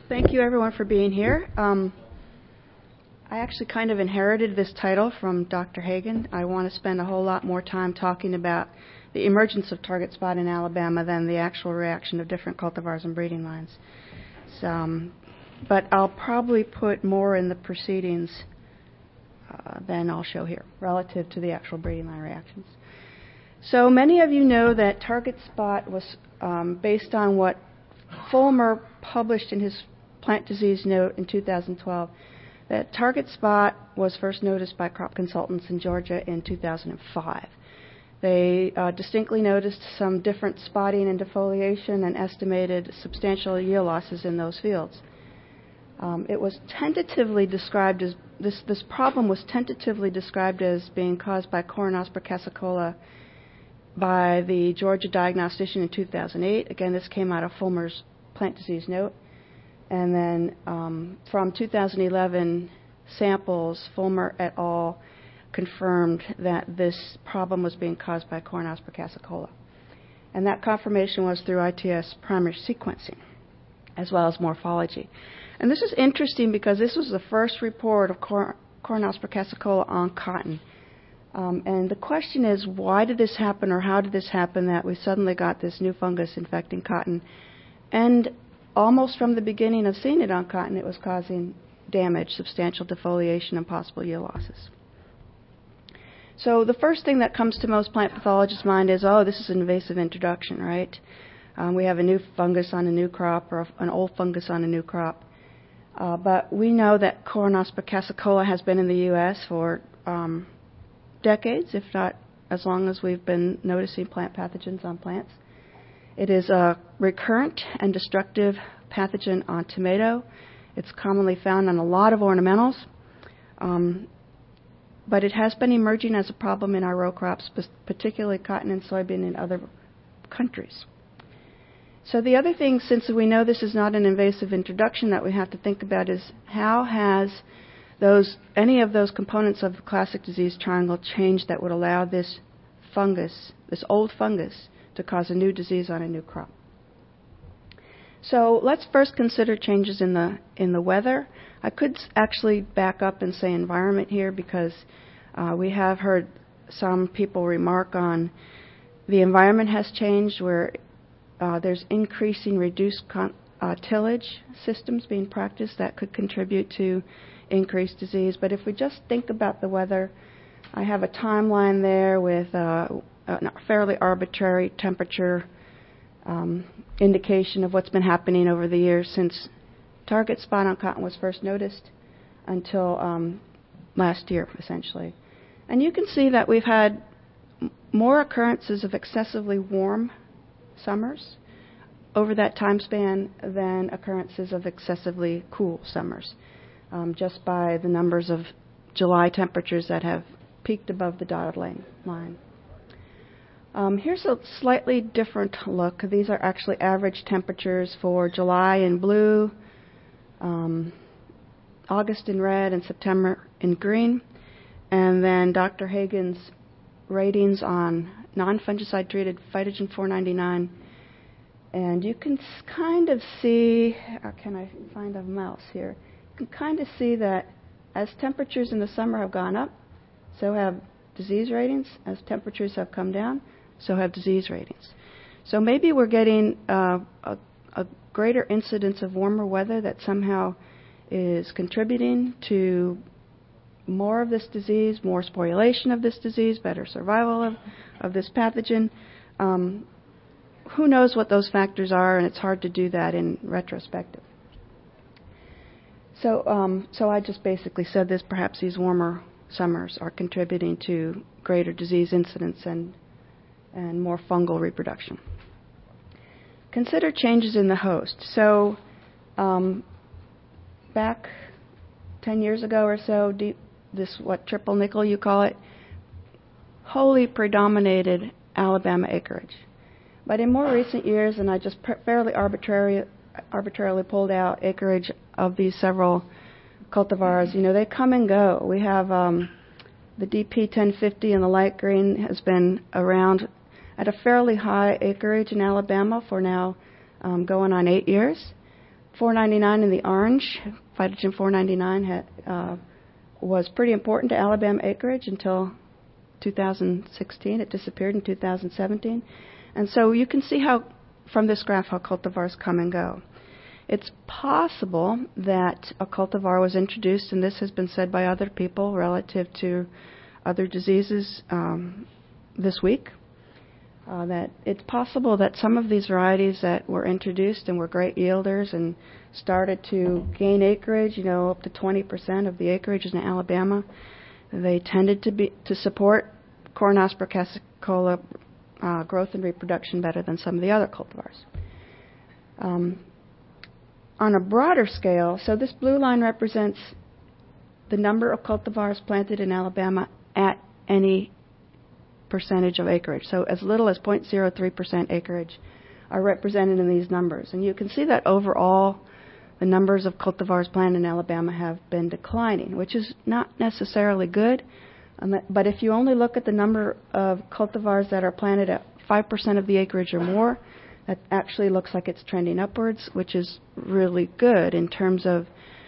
Thank you, everyone, for being here. I actually kind of inherited this title from Dr. Hagen. I want to spend a whole lot more time talking about the emergence of target spot in Alabama than the actual reaction of different cultivars and breeding lines. But I'll probably put more in the proceedings than I'll show here relative to the actual breeding line reactions. So many of you know that target spot was based on what Fulmer published in his plant disease note in 2012. That target spot was first noticed by crop consultants in Georgia in 2005. They distinctly noticed some different spotting and defoliation and estimated substantial yield losses in those fields. It was tentatively described as this problem was tentatively described as being caused by Coranospora cassicola by the Georgia diagnostician in 2008. Again, this came out of Fulmer's plant disease note. And then from 2011 samples, Fulmer et al. Confirmed that this problem was being caused by Coranospora cassicola. And that confirmation was through ITS primary sequencing, as well as morphology. And this is interesting because this was the first report of Coranospora cassicola on cotton. And the question is, why did this happen, or how did this happen that we suddenly got this new fungus infecting cotton? And almost from the beginning of seeing it on cotton, it was causing damage, substantial defoliation, and possible yield losses. So the first thing that comes to most plant pathologists' mind is, oh, this is an invasive introduction, right? We have a new fungus on a new crop, or an old fungus on a new crop. But we know that Coranospora cassicola has been in the U.S. for decades, if not as long as we've been noticing plant pathogens on plants. It is a recurrent and destructive pathogen on tomato. It's commonly found on a lot of ornamentals. But it has been emerging as a problem in our row crops, particularly cotton and soybean in other countries. So the other thing, since we know this is not an invasive introduction, that we have to think about is how has any of those components of the classic disease triangle changed that would allow this fungus, this old fungus, to cause a new disease on a new crop. So let's first consider changes in the weather. I could actually back up and say environment here because we have heard some people remark on the environment has changed where there's increasing reduced tillage systems being practiced that could contribute to increased disease. But if we just think about the weather, I have a timeline there with a fairly arbitrary temperature indication of what's been happening over the years since target spot on cotton was first noticed until last year, essentially. And you can see that we've had more occurrences of excessively warm summers over that time span than occurrences of excessively cool summers, just by the numbers of July temperatures that have peaked above the dotted line. Here's a slightly different look. These are actually average temperatures for July in blue, August in red, and September in green. And then Dr. Hagen's ratings on non-fungicide treated Phytogen 499. And you can kind of see, can I find a mouse here? You can kind of see that as temperatures in the summer have gone up, so have disease ratings. As temperatures have come down, so have disease ratings. So maybe we're getting a greater incidence of warmer weather that somehow is contributing to more of this disease, more sporulation of this disease, better survival of this pathogen. Who knows what those factors are, and it's hard to do that in retrospective. So I just basically said this, perhaps these warmer summers are contributing to greater disease incidence and more fungal reproduction. Consider changes in the host. So back 10 years ago or so, this, what, triple nickel you call it, wholly predominated Alabama acreage. But in more recent years, and I just fairly arbitrarily pulled out acreage of these several cultivars, they come and go. We have the DP 1050 in the light green has been around at a fairly high acreage in Alabama for now going on 8 years. 499 in the orange, Phytogen 499 was pretty important to Alabama acreage until 2016. It disappeared in 2017. And so you can see how, from this graph, how cultivars come and go. It's possible that a cultivar was introduced, and this has been said by other people relative to other diseases this week, that it's possible that some of these varieties that were introduced and were great yielders and started to gain acreage, up to 20% of the acreage in Alabama, they tended to support Cornospora cassicola growth and reproduction better than some of the other cultivars. On a broader scale, so this blue line represents the number of cultivars planted in Alabama at any percentage of acreage. So as little as 0.03% acreage are represented in these numbers. And you can see that overall the numbers of cultivars planted in Alabama have been declining, which is not necessarily good. But if you only look at the number of cultivars that are planted at 5% of the acreage or more, that actually looks like it's trending upwards, which is really good in terms of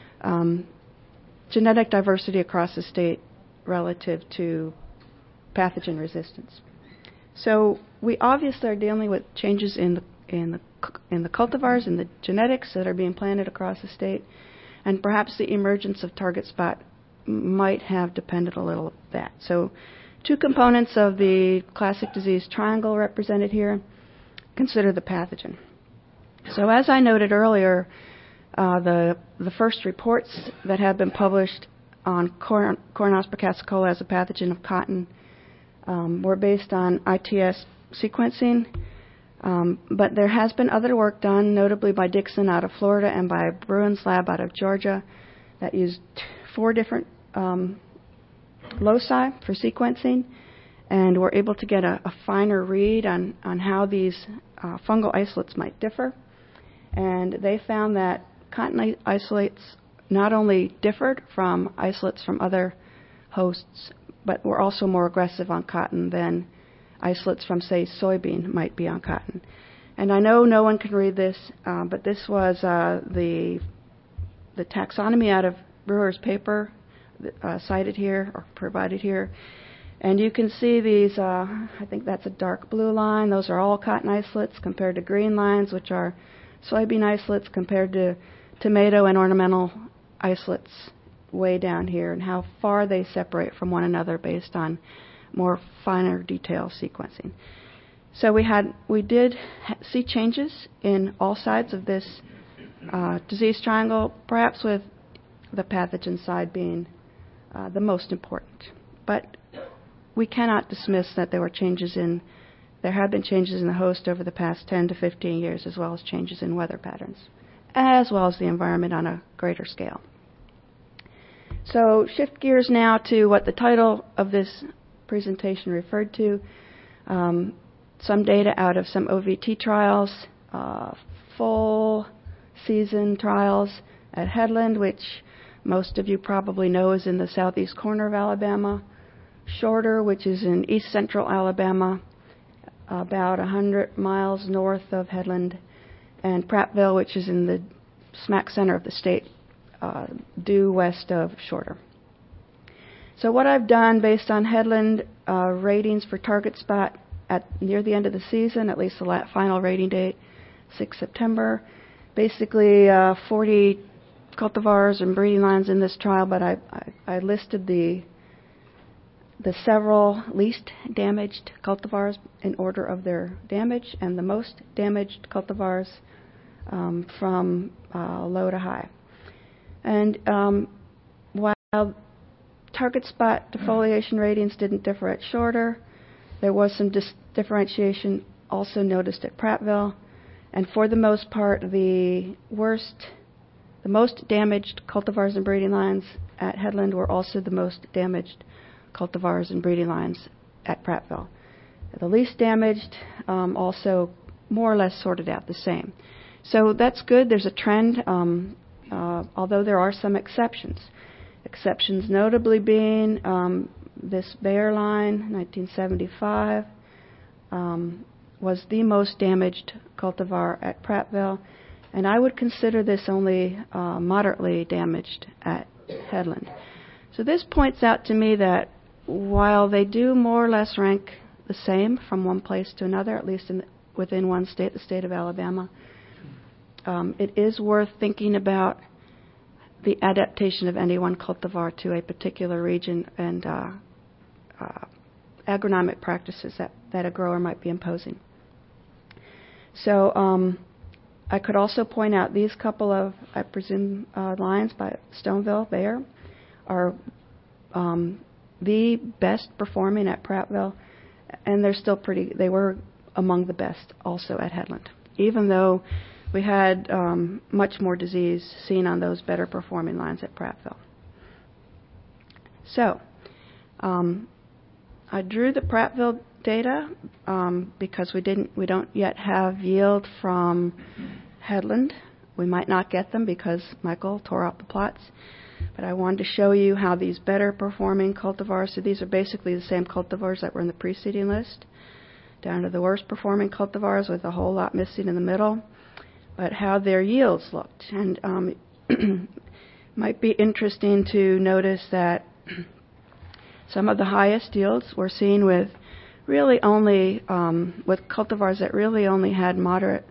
genetic diversity across the state relative to pathogen resistance. So we obviously are dealing with changes in the cultivars and the genetics that are being planted across the state, and perhaps the emergence of target spot might have depended a little of that. So two components of the classic disease triangle represented here. Consider the pathogen. So as I noted earlier, the first reports that have been published on Cornospora cassicola as a pathogen of cotton were based on ITS sequencing, but there has been other work done, notably by Dixon out of Florida and by Bruin's lab out of Georgia, that used 4 different loci for sequencing, and were able to get a finer read on how these fungal isolates might differ. And they found that cotton isolates not only differed from isolates from other hosts, but were also more aggressive on cotton than isolates from, say, soybean might be on cotton. And I know no one can read this, but this was the taxonomy out of Brewer's paper cited here or provided here. And you can see these, I think that's a dark blue line. Those are all cotton isolates compared to green lines, which are soybean isolates, compared to tomato and ornamental isolates way down here, and how far they separate from one another based on more finer detail sequencing. So we did see changes in all sides of this disease triangle, perhaps with the pathogen side being the most important. But we cannot dismiss that there have been changes in the host over the past 10 to 15 years, as well as changes in weather patterns, as well as the environment on a greater scale. So shift gears now to what the title of this presentation referred to, some data out of some OVT trials, full season trials at Headland, which most of you probably know is in the southeast corner of Alabama, Shorter, which is in east central Alabama, about 100 miles north of Headland, and Prattville, which is in the smack center of the state, due west of Shorter. So what I've done based on Headland ratings for target spot near the end of the season, at least the final rating date, 6 September, basically 40 cultivars and breeding lines in this trial, but I listed the several least damaged cultivars in order of their damage, and the most damaged cultivars from low to high. And while target spot defoliation ratings didn't differ at Shorter, there was some differentiation also noticed at Prattville, and for the most part, the most damaged cultivars and breeding lines at Headland were also the most damaged cultivars and breeding lines at Prattville. The least damaged also more or less sorted out the same. So that's good. There's a trend, although there are some exceptions. Exceptions notably being this Bayer line, 1975, was the most damaged cultivar at Prattville, And I would consider this only moderately damaged at Headland. So this points out to me that while they do more or less rank the same from one place to another, at least within one state, the state of Alabama, it is worth thinking about the adaptation of any one cultivar to a particular region and agronomic practices that a grower might be imposing. So I could also point out these couple of, I presume, lines by Stoneville, Bayer, are the best performing at Prattville, and they were among the best also at Headland, even though we had much more disease seen on those better performing lines at Prattville. So I drew the Prattville data because we don't yet have yield from Headland. We might not get them because Michael tore out the plots. But I wanted to show you how these better performing cultivars, so these are basically the same cultivars that were in the preceding list, down to the worst performing cultivars with a whole lot missing in the middle, but how their yields looked. And might be interesting to notice that some of the highest yields were seen with really only, with cultivars that really only had moderate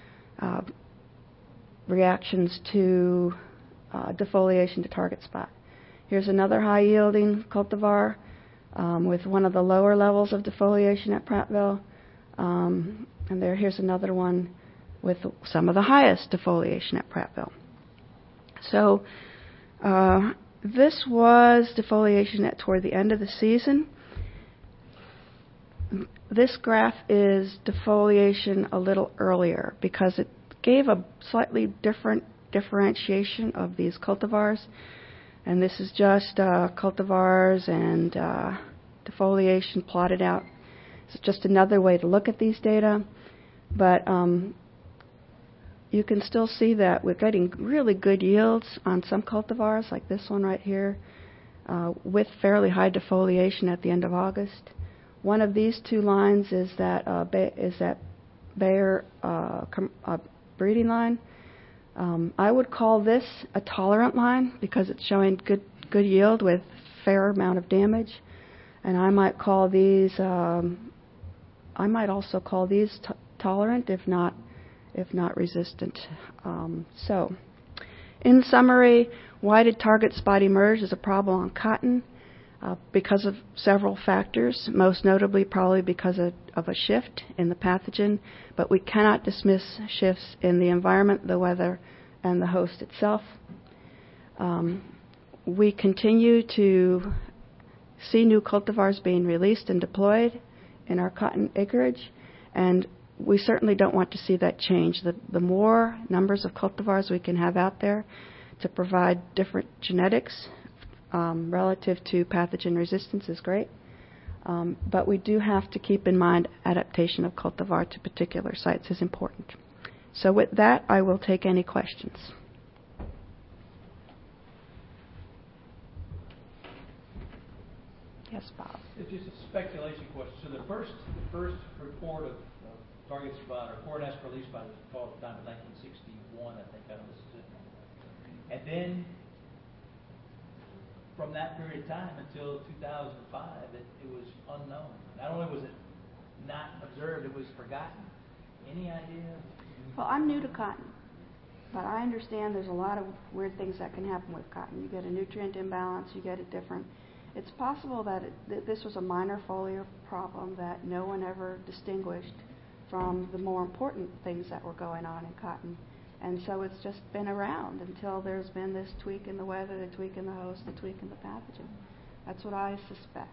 reactions to defoliation to target spot. Here's another high-yielding cultivar with one of the lower levels of defoliation at Prattville. And here's another one with some of the highest defoliation at Prattville. So this was defoliation toward the end of the season. This graph is defoliation a little earlier because it gave a slightly different differentiation of these cultivars. And this is just cultivars and defoliation plotted out. It's just another way to look at these data. But you can still see that we're getting really good yields on some cultivars, like this one right here, with fairly high defoliation at the end of August. One of these two lines is that Bayer breeding line. I would call this a tolerant line because it's showing good yield with fair amount of damage, and I might call these. I might also call these tolerant, if not resistant. So, in summary, why did target spot emerge as a problem on cotton? Because of several factors, most notably probably because of a shift in the pathogen, but we cannot dismiss shifts in the environment, the weather, and the host itself. We continue to see new cultivars being released and deployed in our cotton acreage, and we certainly don't want to see that change. The more numbers of cultivars we can have out there to provide different genetics relative to pathogen resistance is great. But we do have to keep in mind adaptation of cultivar to particular sites is important. So with that, I will take any questions. Yes, Bob. It's just a speculation question. So the first report of target spot or corn ash release spot was called at the time of 1961, I think, out of Mississippi. And then from that period of time until 2005, it was unknown. Not only was it not observed, it was forgotten. Any idea? Well, I'm new to cotton, but I understand there's a lot of weird things that can happen with cotton. You get a nutrient imbalance, you get it different. It's possible that this was a minor foliar problem that no one ever distinguished from the more important things that were going on in cotton. And so it's just been around until there's been this tweak in the weather, the tweak in the host, the tweak in the pathogen. That's what I suspect.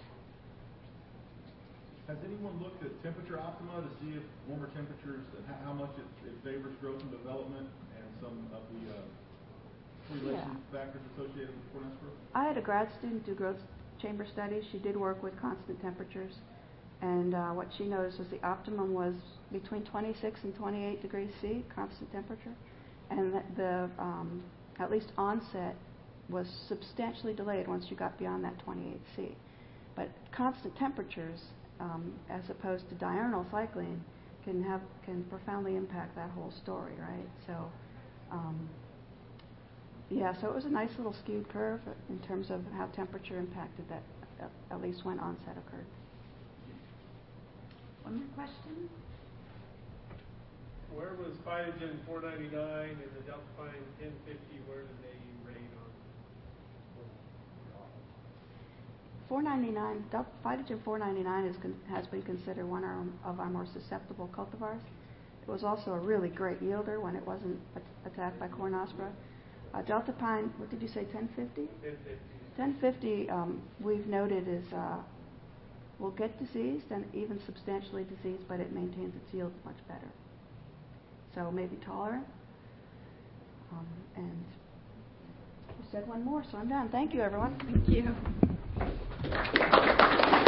Has anyone looked at temperature optima to see if warmer temperatures and how much it favors growth and development and some of the correlation factors associated with corn ash growth? I had a grad student do growth chamber studies. She did work with constant temperatures. And what she noticed was the optimum was between 26 and 28 degrees C, constant temperature. And that the at least onset was substantially delayed once you got beyond that 28 C. But constant temperatures, as opposed to diurnal cycling, can profoundly impact that whole story, right? So, yeah, so it was a nice little skewed curve in terms of how temperature impacted that, at least when onset occurred. One more question? Where was Phytogen 499 and the Deltapine 1050? Where did they rate on? 499, Phytogen 499 has been considered one of our more susceptible cultivars. It was also a really great yielder when it wasn't attacked by Cornospora. Deltapine, what did you say, 1050? 1050. 1050, we've noted will get diseased and even substantially diseased, but it maintains its yield much better. So maybe tolerant. And you said one more, so I'm done. Thank you, everyone. Thank you.